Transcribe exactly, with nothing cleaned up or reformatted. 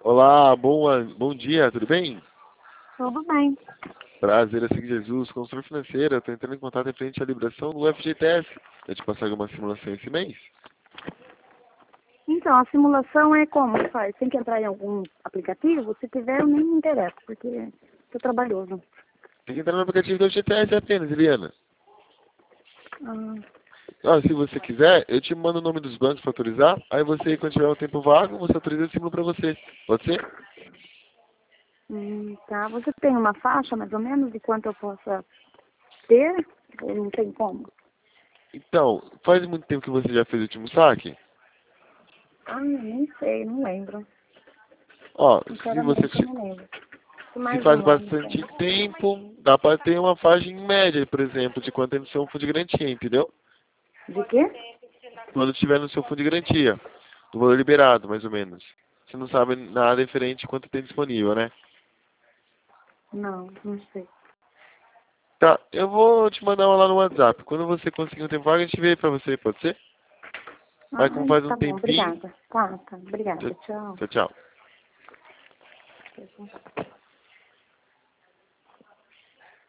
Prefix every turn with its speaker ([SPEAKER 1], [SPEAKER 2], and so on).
[SPEAKER 1] Olá, bom, bom dia, tudo bem?
[SPEAKER 2] Tudo bem.
[SPEAKER 1] Prazer, é seguir Jesus, consultor financeiro. Eu estou entrando em contato referente à liberação do F G T S. Eu te passar alguma simulação esse mês?
[SPEAKER 2] Então, a simulação é como faz? Tem que entrar em algum aplicativo? Se tiver, eu nem me interesso, porque estou trabalhoso.
[SPEAKER 1] Tem que entrar no aplicativo do F G T S apenas, Eliana.
[SPEAKER 2] Ah,
[SPEAKER 1] Ah, se você quiser, eu te mando o nome dos bancos para autorizar. Aí você, quando tiver o tempo vago, você autoriza o símbolo para você. Pode ser?
[SPEAKER 2] hum, tá. Você tem uma faixa, mais ou menos, de quanto eu possa ter? Ou não tem como?
[SPEAKER 1] Então, faz muito tempo que você já fez o último saque?
[SPEAKER 2] Ah, nem sei, não lembro.
[SPEAKER 1] Ó, se você
[SPEAKER 2] Sinceramente, eu não lembro. Tem
[SPEAKER 1] se
[SPEAKER 2] mais de
[SPEAKER 1] faz
[SPEAKER 2] um ano,
[SPEAKER 1] bastante
[SPEAKER 2] tem.
[SPEAKER 1] tempo, dá para ter uma faixa em média, por exemplo, de quanto é no seu fundo de garantia, entendeu?
[SPEAKER 2] De quê?
[SPEAKER 1] Quando estiver no seu fundo de garantia, do valor liberado, mais ou menos. Você não sabe nada referente a quanto tem disponível, né?
[SPEAKER 2] Não, não sei.
[SPEAKER 1] Tá, eu vou te mandar uma lá no WhatsApp. Quando você conseguir um tempo vago, a gente vê pra você, pode ser? Aí como
[SPEAKER 2] Ah,
[SPEAKER 1] faz um
[SPEAKER 2] tá bom,
[SPEAKER 1] tempinho.
[SPEAKER 2] obrigada. Tá, tá, obrigada. Tchau.
[SPEAKER 1] Tchau, tchau.
[SPEAKER 2] Tchau.